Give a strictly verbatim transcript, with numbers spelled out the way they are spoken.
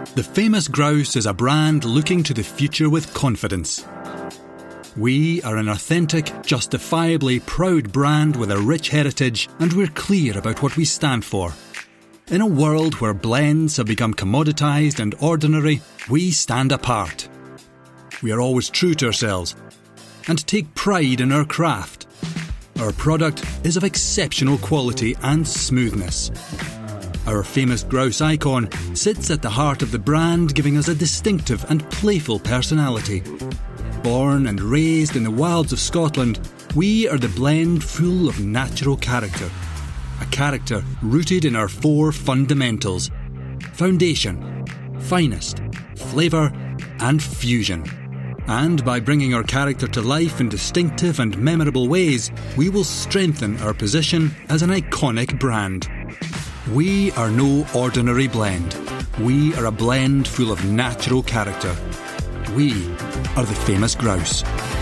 The Famous Grouse is a brand looking to the future with confidence. We are an authentic, justifiably proud brand with a rich heritage, and we're clear about what we stand for. In a world where blends have become commoditised and ordinary, we stand apart. We are always true to ourselves and take pride in our craft. Our product is of exceptional quality and smoothness. Our Famous Grouse icon sits at the heart of the brand, giving us a distinctive and playful personality. Born and raised in the wilds of Scotland, we are the blend full of natural character. A character rooted in our four fundamentals: foundation, finest, flavour and fusion. And by bringing our character to life in distinctive and memorable ways, we will strengthen our position as an iconic brand. We are no ordinary blend. We are a blend full of natural character. We are the Famous Grouse.